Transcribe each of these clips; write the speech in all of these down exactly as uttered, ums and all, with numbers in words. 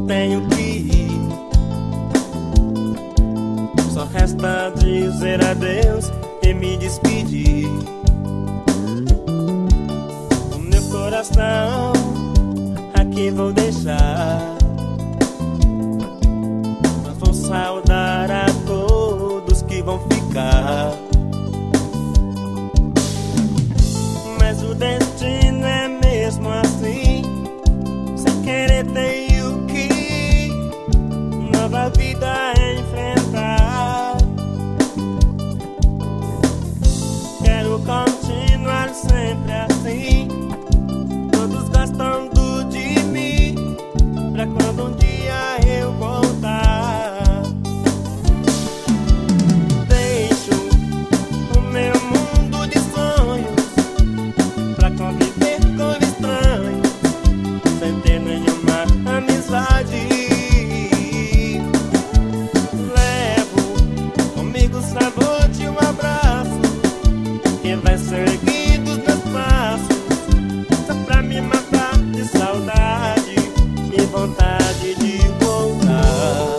tenho que ir. Só resta dizer adeus e me despedir. O meu coração aqui vou deixar, mas vou saudar a todos que vão ficar. Mas o destino é mesmo assim, sem querer tenho que ir, nova vida enfrentar. Quero continuar sempre assim, todos gostando de mim, pra quando um dia eu voltar. Deixo o meu mundo de sonhos pra conviver com estranhos, sem ter nenhuma amizade. Levo comigo o sabor de um abraço que vai seguir dos meus passos, só pra me matar de saudade e vontade de voltar.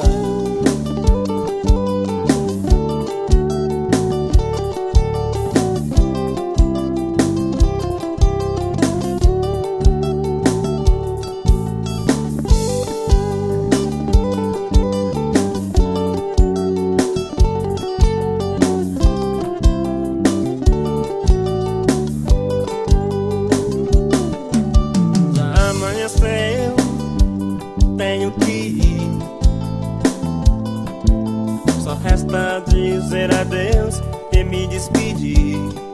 Amanheceu, tenho que ir. Só resta dizer adeus e me despedir.